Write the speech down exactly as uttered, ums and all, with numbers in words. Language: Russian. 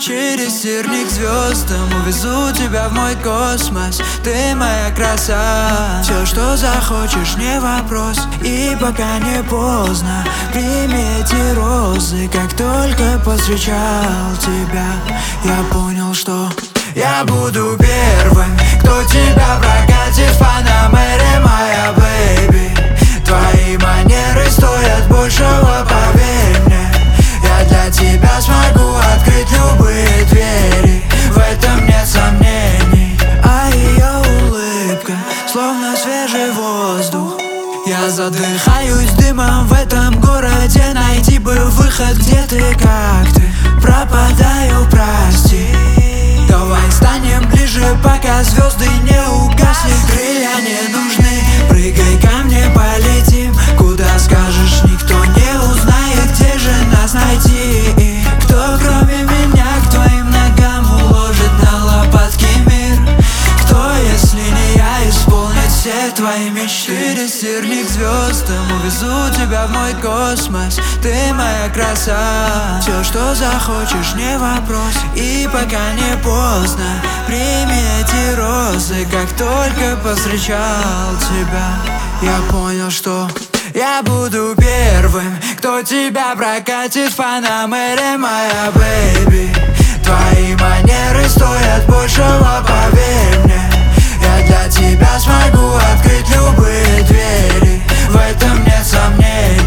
Через терник звездам увезу тебя в мой космос. Ты моя краса, все, что захочешь, не вопрос. И пока не поздно, прими эти розы. Как только повстречал тебя, я понял, что я буду первым, кто тебя прокатит в Панамере, моя бэйби. Твои манеры стоят большего, поверь мне. Я для тебя смогу открыть любые двери, в этом нет сомнений. А ее улыбка, словно свежий воздух. Я задыхаюсь дымом в этом городе. Найти бы выход, где ты, как ты. Пропадаю, прости. Давай станем ближе, пока звезды не угасли. Крылья не нужны, прыгай ко мне, полетим. Куда скажешь, никто не узнает, где же нас найти. Кто кроме меня к твоим ногам уложит на лопатки мир? Кто, если не я, исполнит все твои мечты? Через терник звездам увезу тебя в мой космос. Ты моя краса, все, что захочешь, не вопрос. И пока не поздно, прими эти розы. Как только повстречал тебя, я понял, что я буду первым, кто тебя прокатит в Панамере, моя бэйби. Твои манеры стоят большего, поверь мне. Я для тебя смогу открыть любые двери, в этом нет сомнений.